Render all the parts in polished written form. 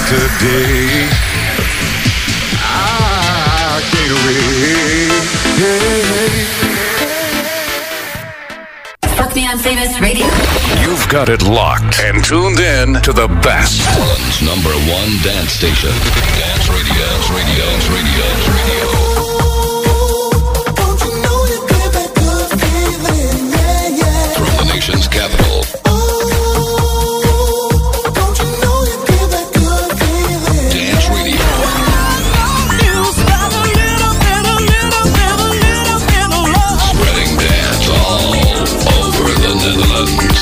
today. I can't wait. Fuck Me I'm Famous Radio. You've got it locked and tuned in to the best. Holland's #1 dance station. Dance Radio. Dance Radio. Dance Radio. Dance Radio. From the nation's capital. Dance Radio. Spreading dance all over the Netherlands.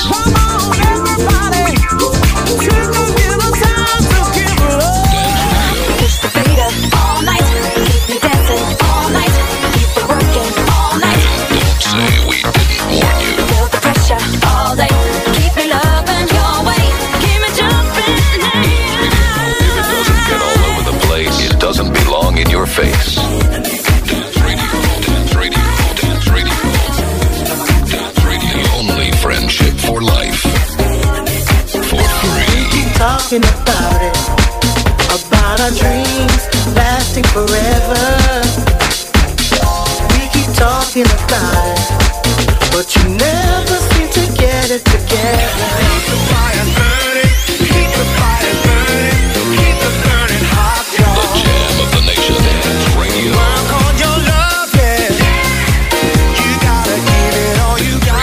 All night, keep me dancing all night, keep me working all night. Don't say we didn't warn you. Feel the pressure all day, keep me loving your way, keep me jumping. If it doesn't get all over the place, it doesn't belong in your face. Dance Radio, Dance Radio, Dance Radio. Dance Radio, the only friendship for life. For free. Keep talking about it, about our dreams lasting forever. We keep talking about it, but you never seem to get it together. Keep the fire burning, keep the fire burning, keep it burning hot, y'all. The jam of the nation. Dance Radio. Work on your love, yeah. You gotta give it all you got.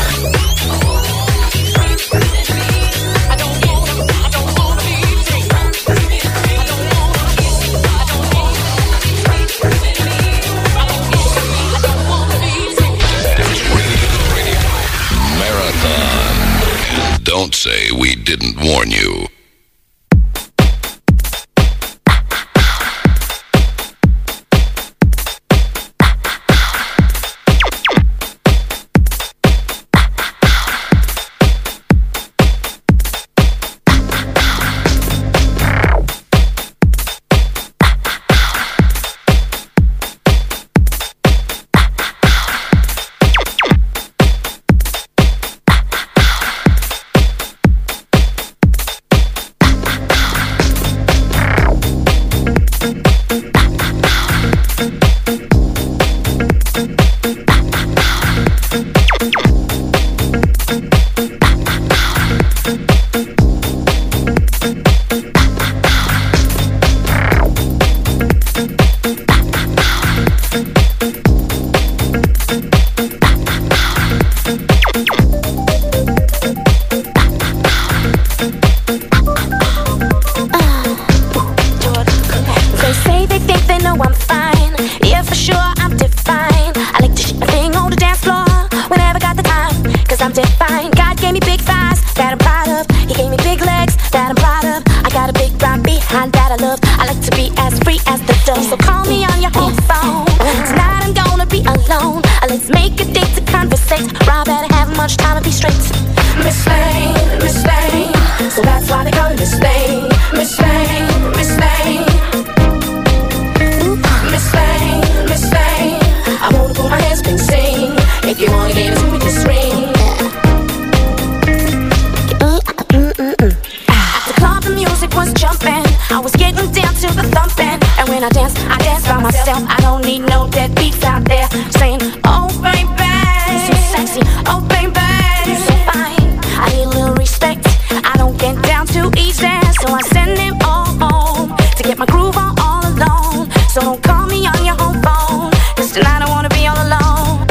Marathon. And don't say we didn't warn you. They say they think they know I'm fine. Yeah, for sure, I'm divine. I like to shit my thing on the dance floor whenever got the time. Cause I'm divine. God gave me big thighs that I'm proud of. He gave me big legs that I'm proud of. I got a big brown behind that I love. I like to be as free as the dove. So call me on your home phone. Tonight I'm gonna be alone. Let's make a date to conversate. Rob better have much time to be straight. Miss Lane, Miss Lane. So that's why they call me Miss Lane. Miss Lane, Miss Lane. Miss Lane, Miss Lane. I wanna put my hands and sing. If you wanna give it to me, just ring. At the club, the music was jumping. I was getting down to the thumping. And when I dance by myself. I don't need no deadbeats out there saying, oh baby, you're so sexy. Oh baby, you're so fine. I need a little respect. I don't get down too easy, so I send them all home to get my groove on all alone. So don't call me on your home phone, cause tonight I wanna be all alone.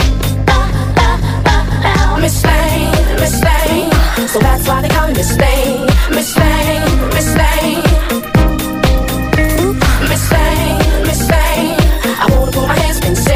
Miss Lane, Miss Lane. So that's why they call me Miss Lane. Miss Lane, Miss Lane. Miss Lane, Miss Lane. I wanna put my hands and say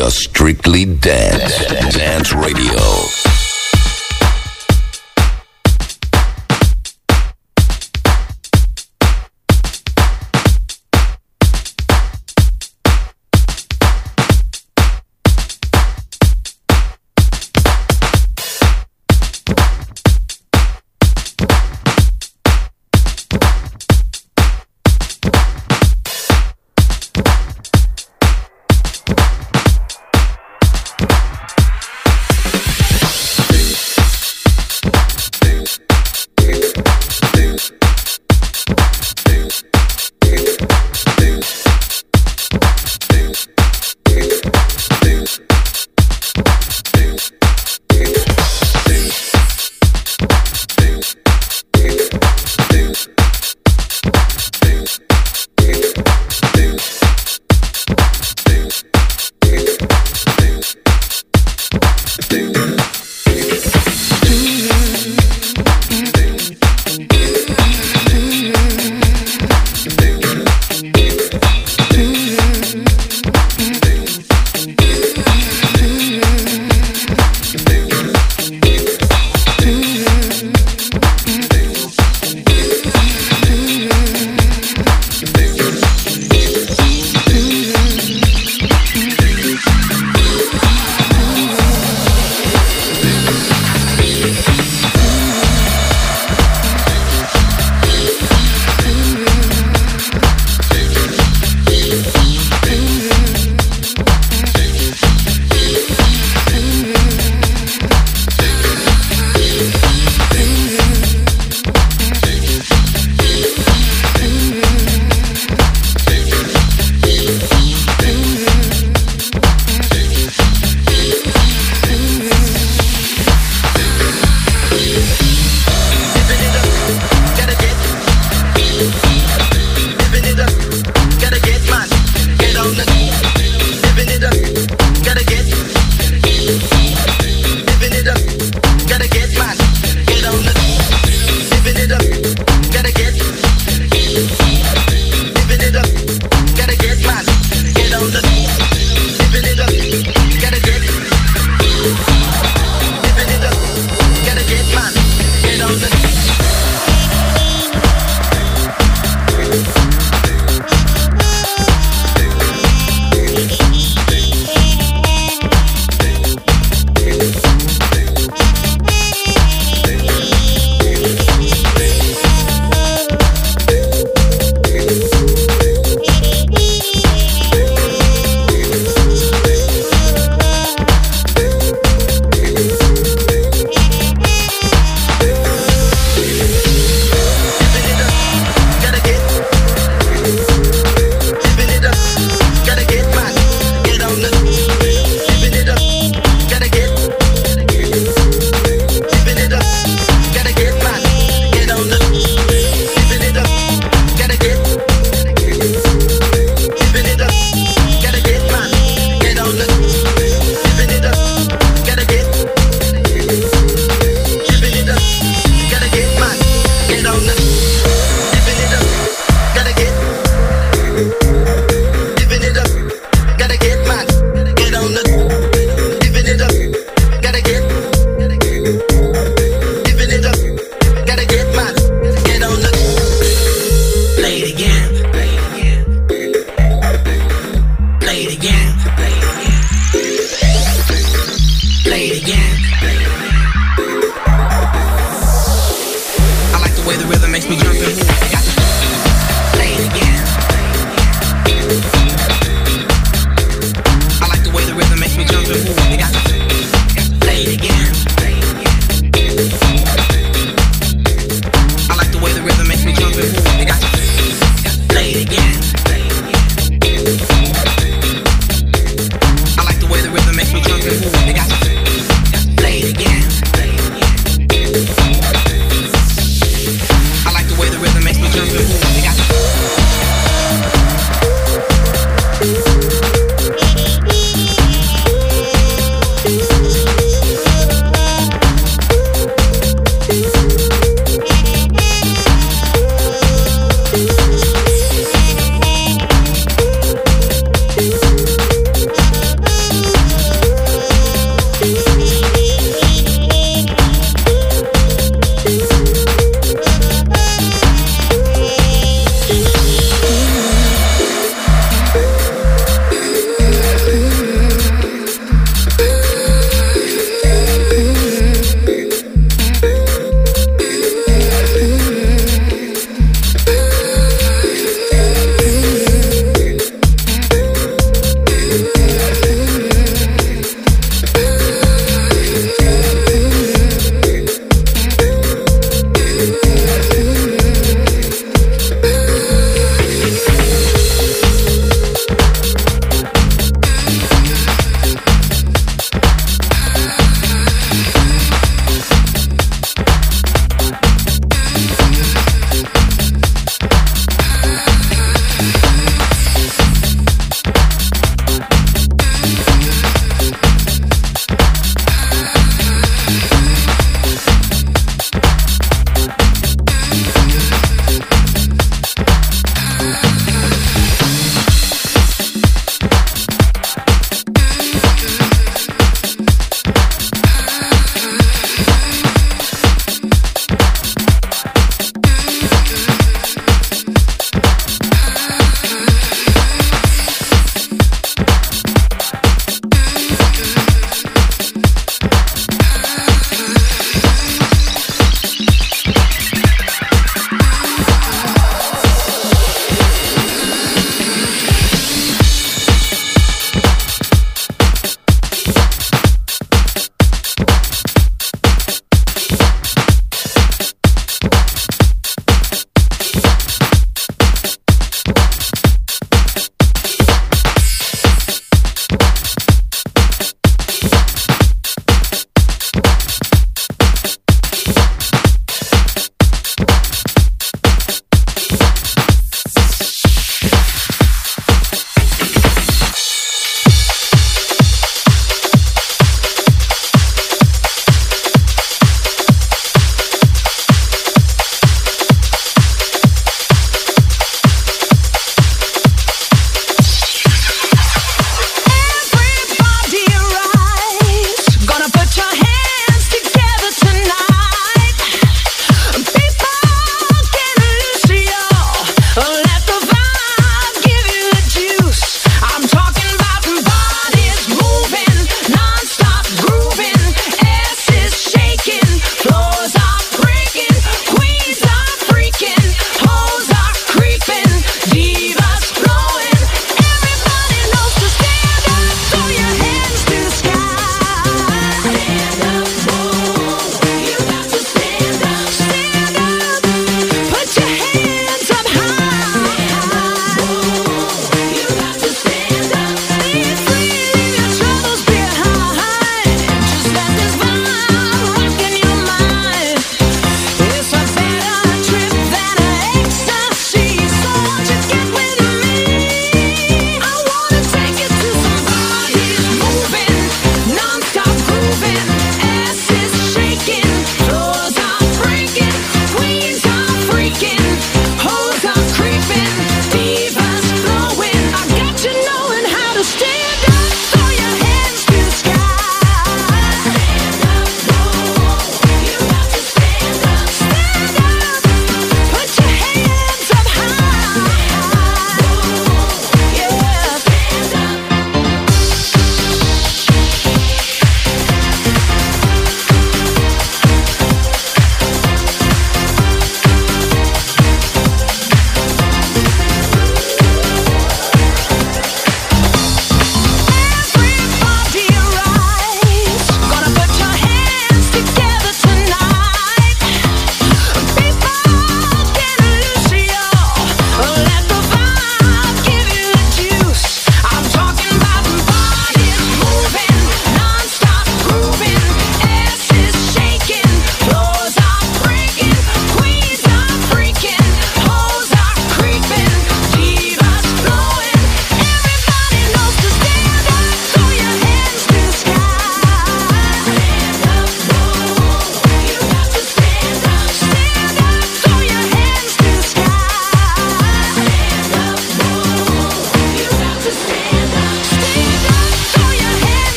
just strictly dance. Dance Radio. Play it again.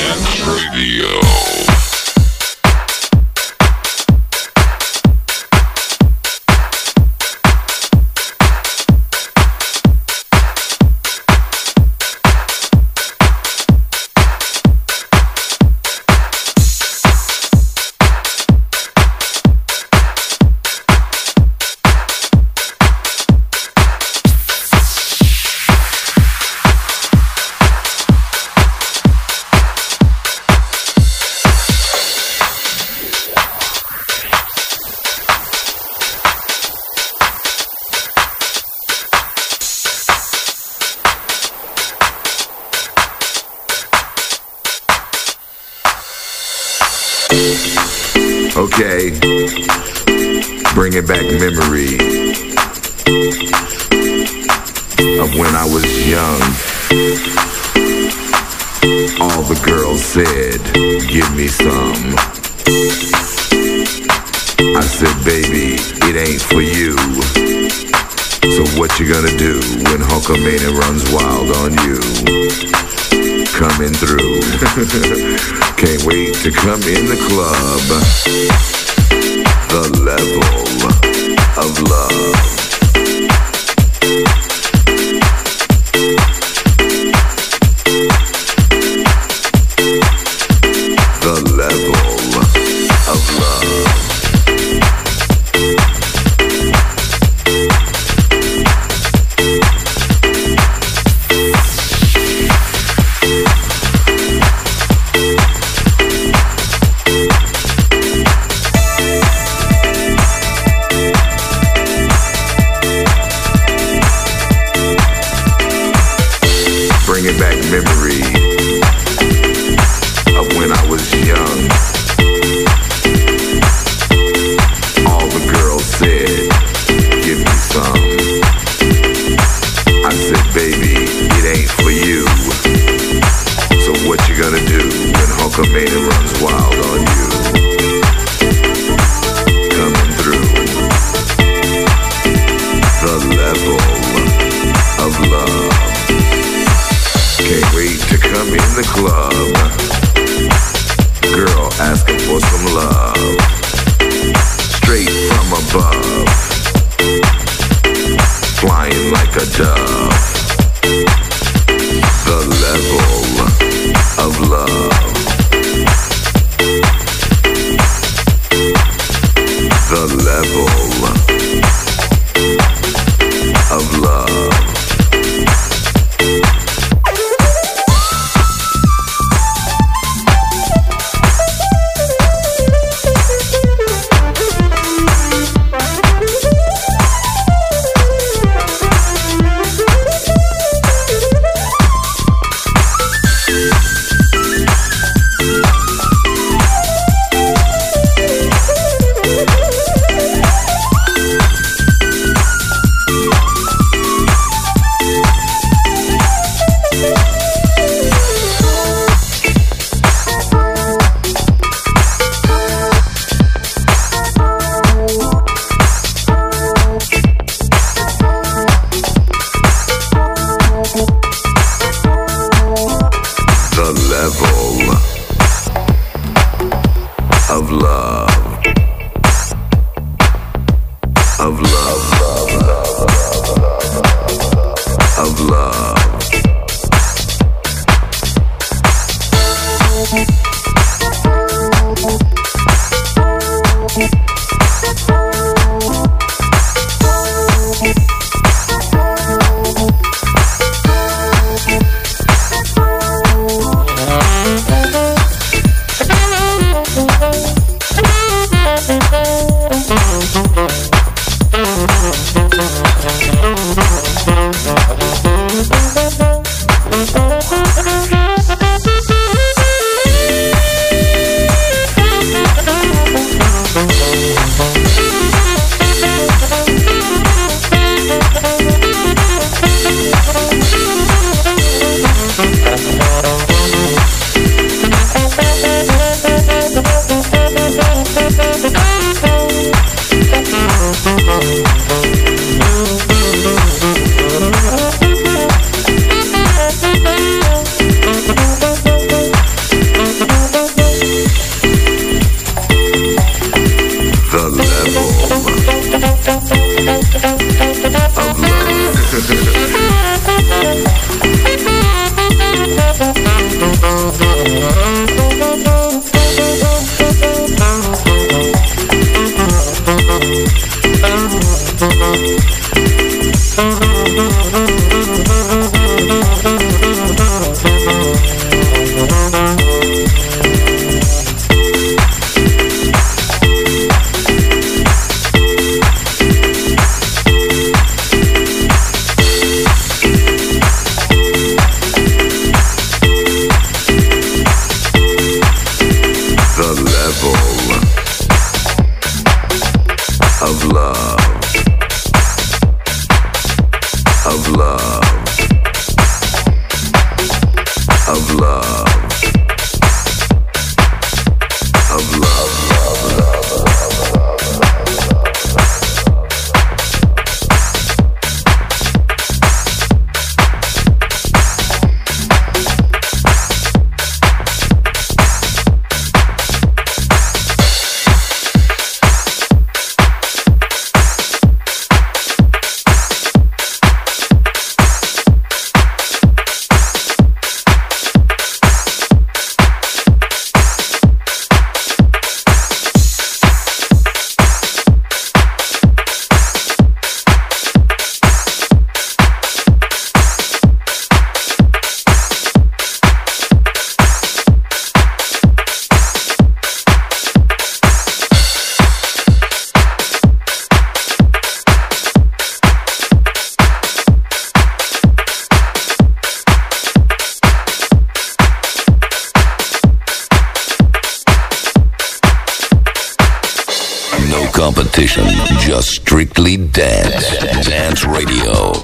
Dance Radio. Okay, bringing back memory of when I was young. All the girls said, give me some. I said, baby, it ain't for you. So what you gonna do when Hulkamania runs wild on you? Coming through. Can't wait to come in the club. The level of love. The level of love. Bringing back memory of when I was young. All the girls said, give me some. I said, baby, it ain't for you. So what you gonna do when Hulkamania runs wild on you? Coming through. The level of love. Can't wait to come in the club. Girl asking for some love. Straight from above. Flying like a dove. The level of love. The level of love. competition, just strictly dance. Dance Radio.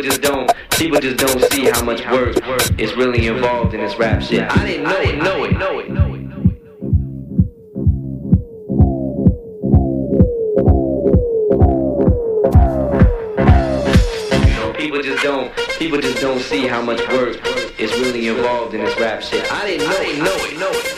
People just don't see how much work is really involved in this rap shit. I didn't know it. People just don't see how much work is really involved in this rap shit. I didn't know it.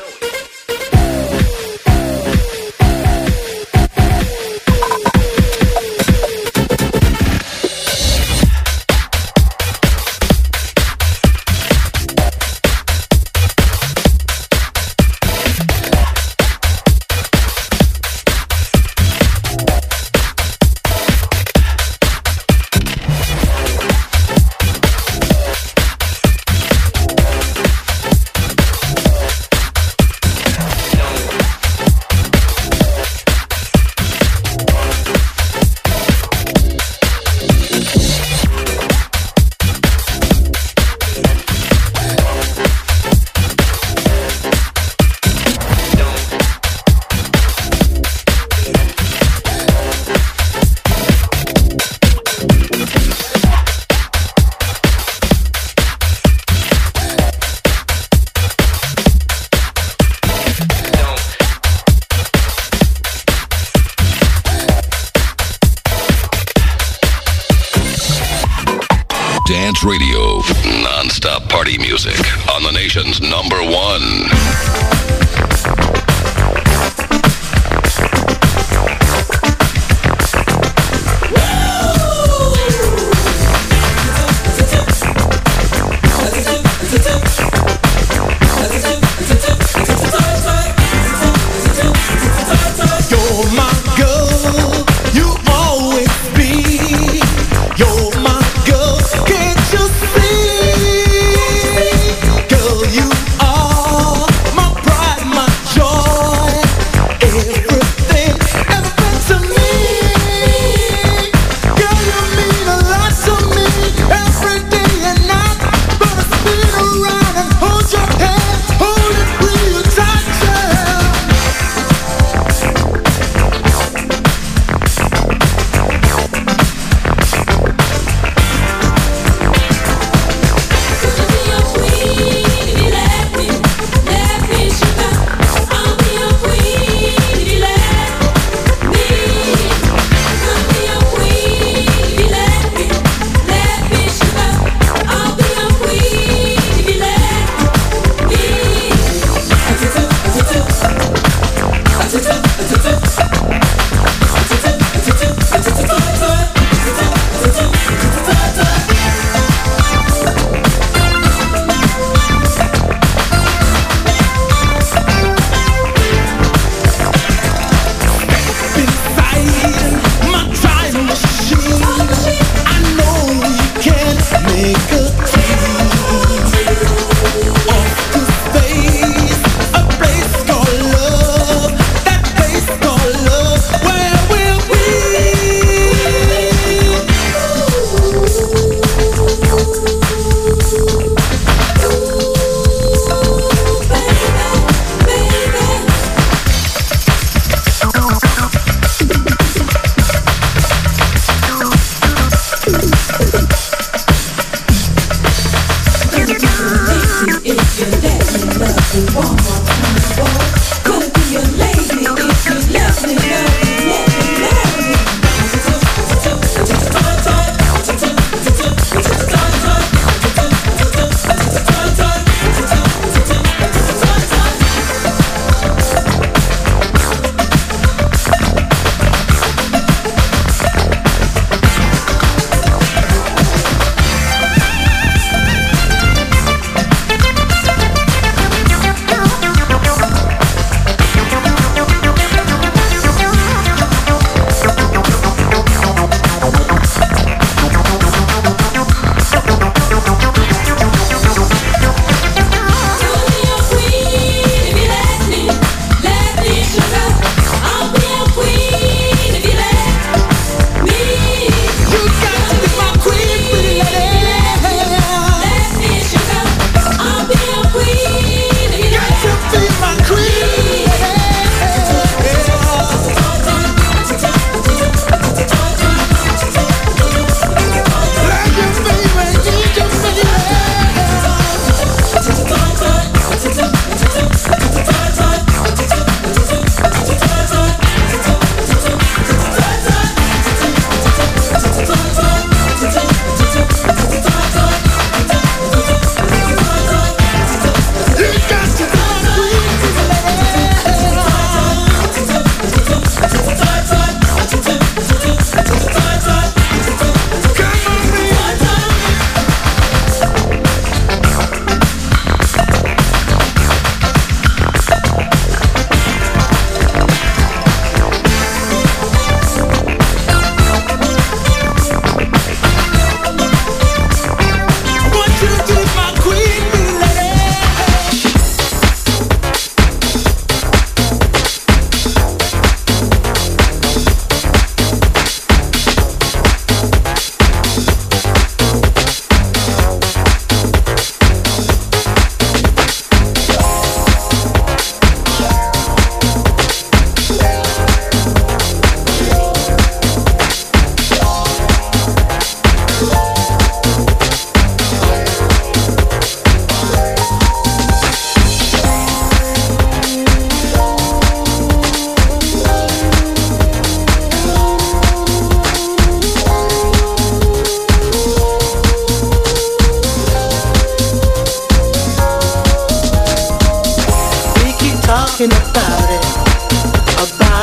Dance Radio, non-stop party music on the nation's number one.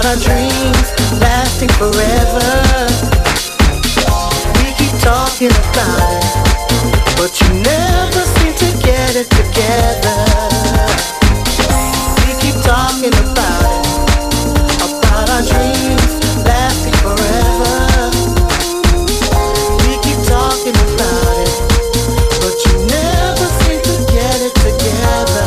our dreams lasting forever. We keep talking about it, but you never seem to get it together. We keep talking about our dreams lasting forever. We keep talking about it, but you never seem to get it together.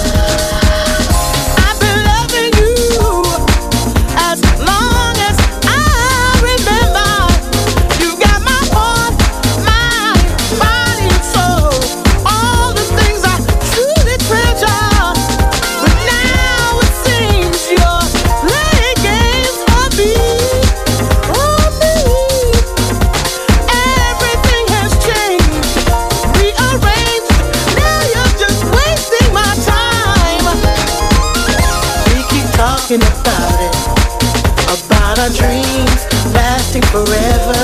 I've been loving you as long as I remember. You got my heart, mind, body, and soul. All the things I truly treasure. But now it seems you're playing games on me. Everything has changed, rearranged. Now you're just wasting my time. We keep talking about it, about our dreams lasting forever.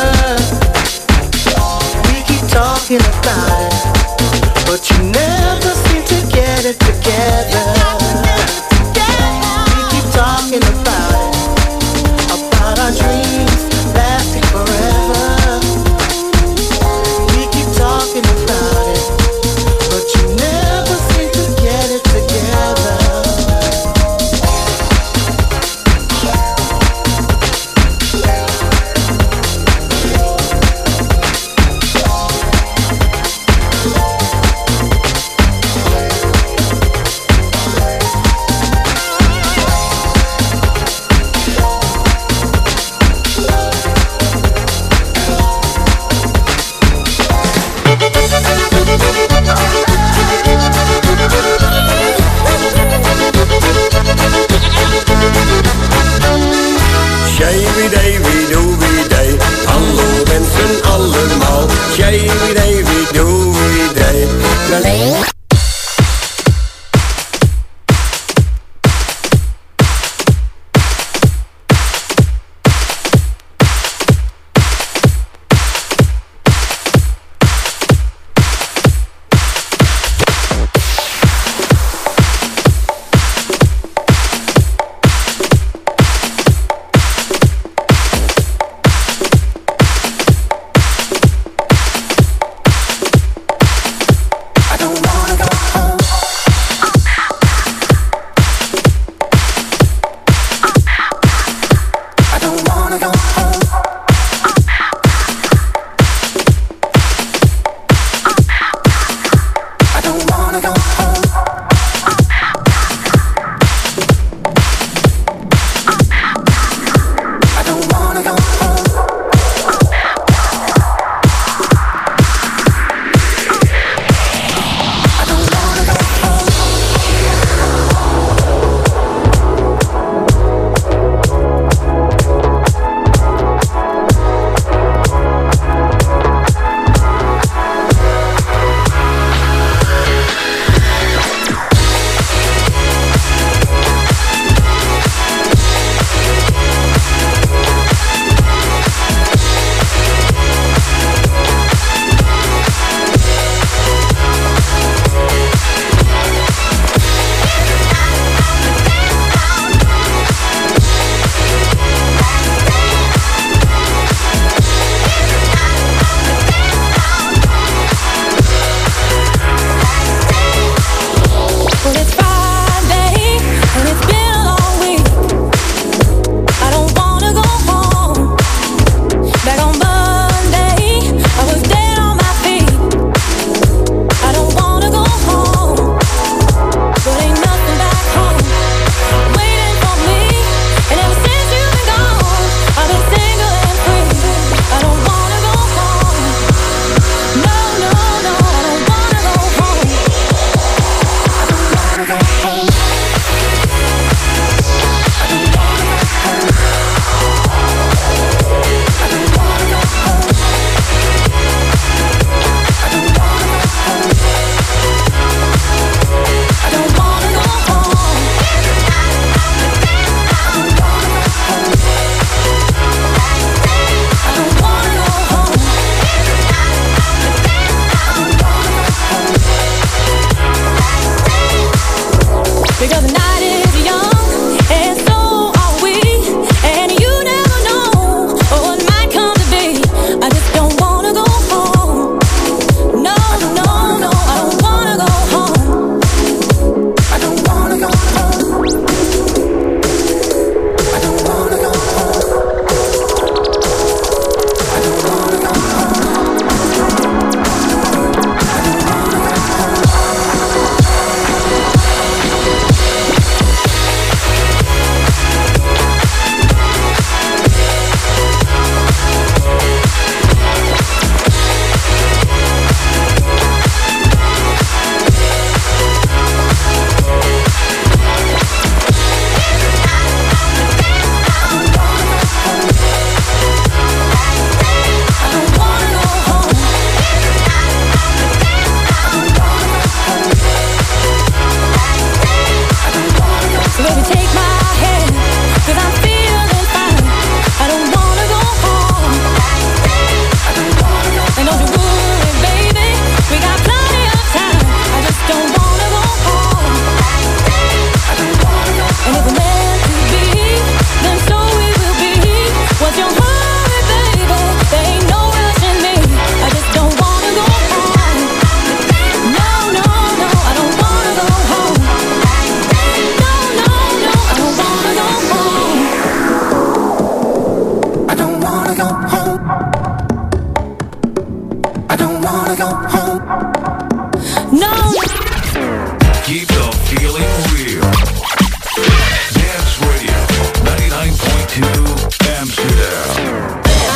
We keep talking about it, but you never seem to get it together. We keep talking about it, about our dreams lasting forever. We keep talking about it, but you never seem to get it together. wanna go home. No. Keep the feeling real. Dance Radio 99.2 Amsterdam.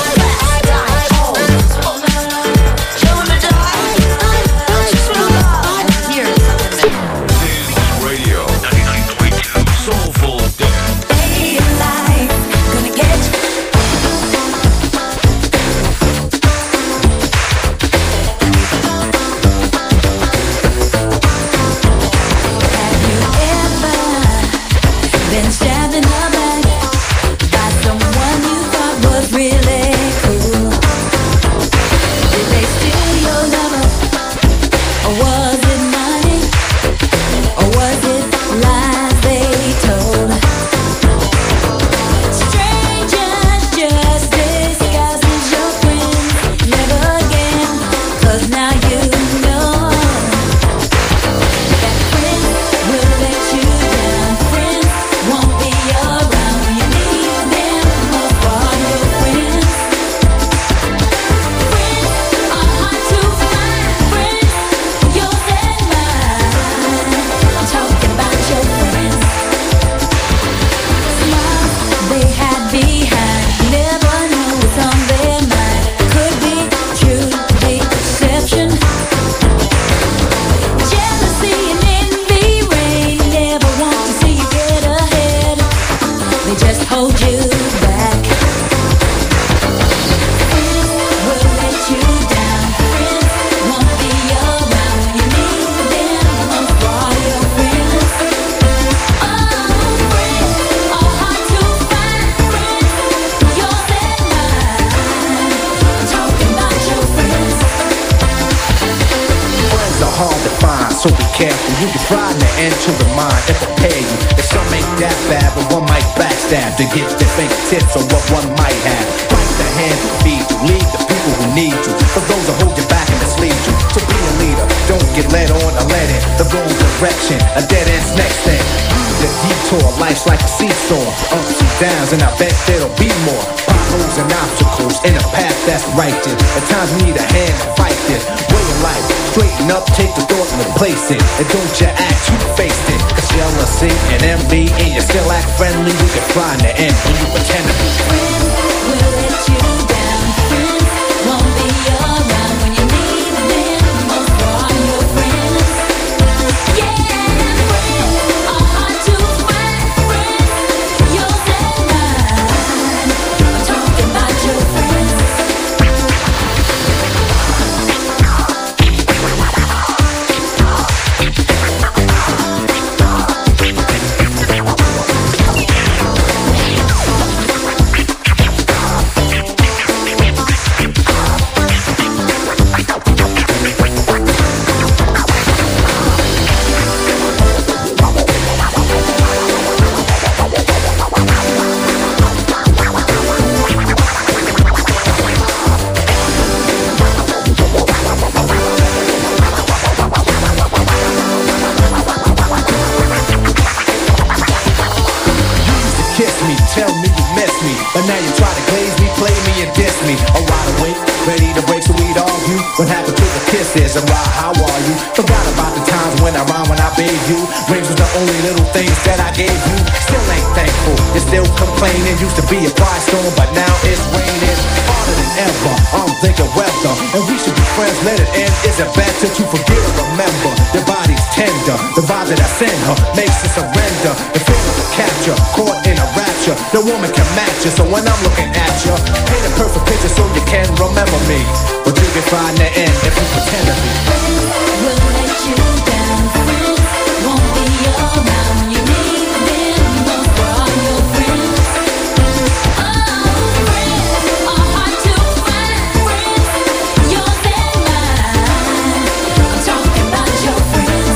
So be careful, you can try to enter the mind and prepare you. If some ain't that bad, but one might backstab to get their fingertips on what one might have. Bite the hand that feeds you, lead the people who need you. For those who hold you back and mislead you. To be a leader, don't get led on or led in the wrong direction. A dead end's next thing. The detour, life's like a seesaw. Ups and downs, and I bet there'll be more. Potholes and obstacles in a path that's righteous. At times we need a hand to fight this way of life. Straighten up, take the thought and replace it. And don't you act, you faced it. Cause jealousy and envy, and you still act friendly, you can find the end when you pretend to be. Friends will let you down. Friends won't be around when you need them most. For all your friends, yeah, friends are hard to find. Friends, yours and mine. I'm talking about your friends. Tell me you miss me, but now you try to glaze me, play me and diss me. Oh, wide awake, ready to break so we'd argue. What happened to the kisses and why, how are you? Forgot about the times when I rhymed when I bathed you. Rings was the only little things that I gave you. Still ain't thankful, you're still complaining. Used to be a firestorm, but now it's raining. Harder than ever, I'm thinking weather. And we should be friends, let it end. Is it better to forget or remember? Your body's tender, the vibe that I send her makes her surrender. The feeling of capture, caught in a rapture. No woman can match you, so when I'm looking at you, paint a perfect picture so you can remember me. But you can find the end if you pretend to be. Friends will let you down. Friends won't be around when you need them most. For all your friends, oh, friends are hard to find. Friends, yours and mine. I'm talking about your friends.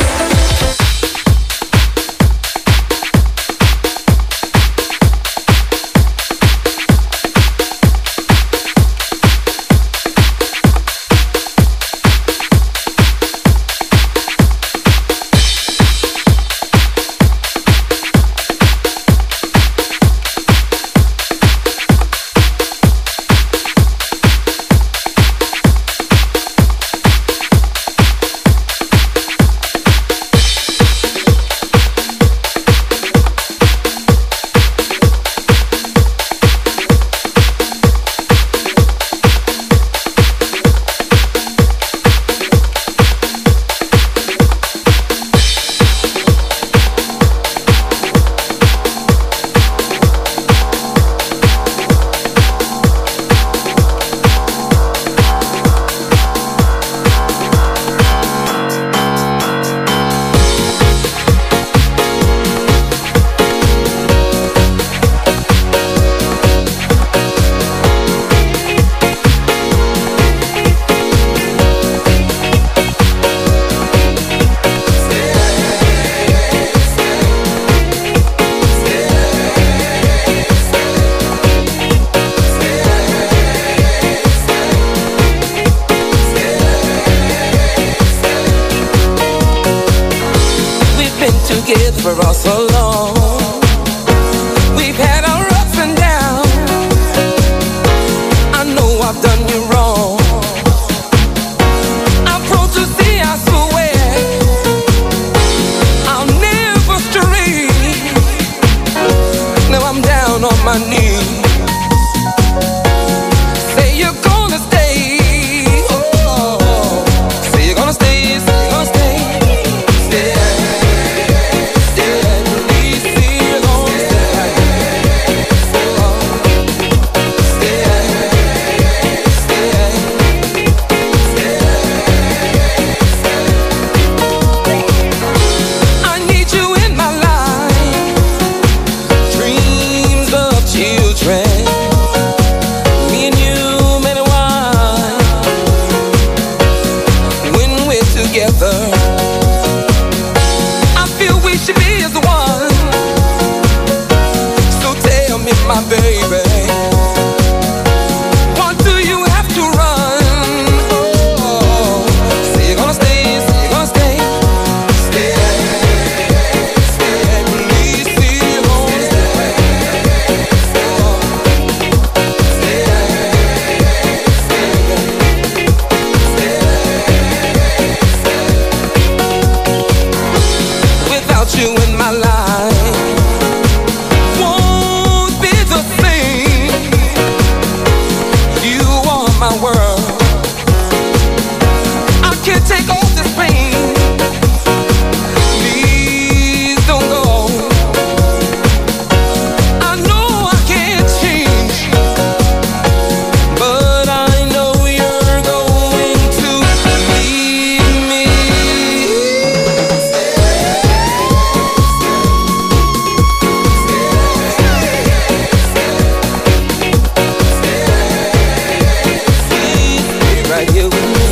right here with me.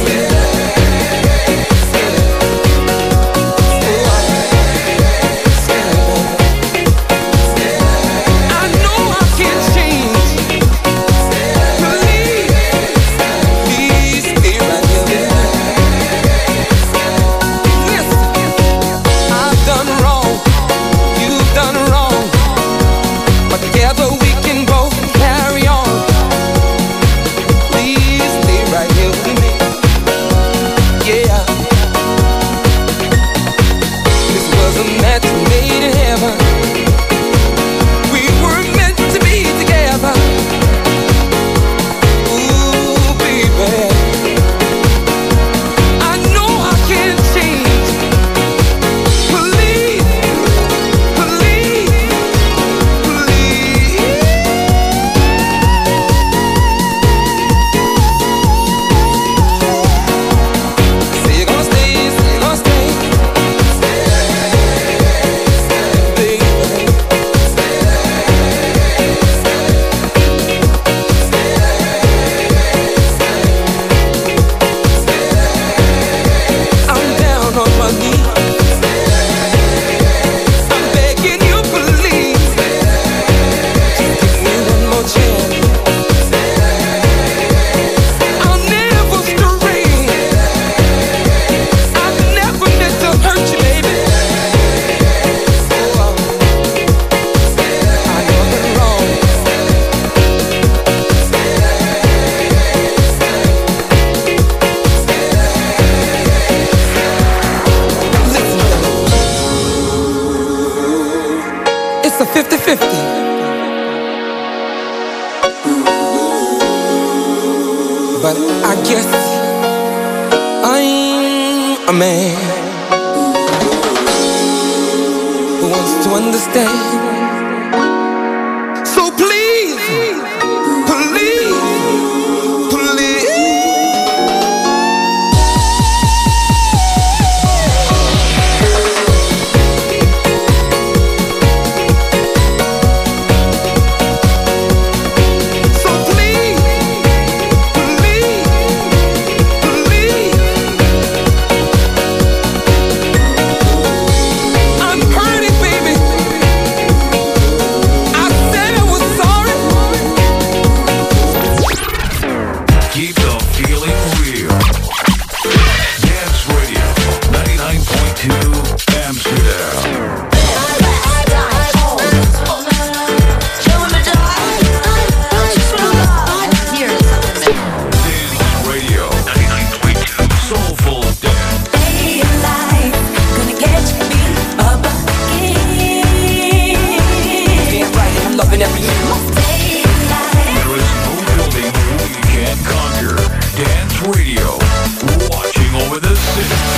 Radio, watching over the city.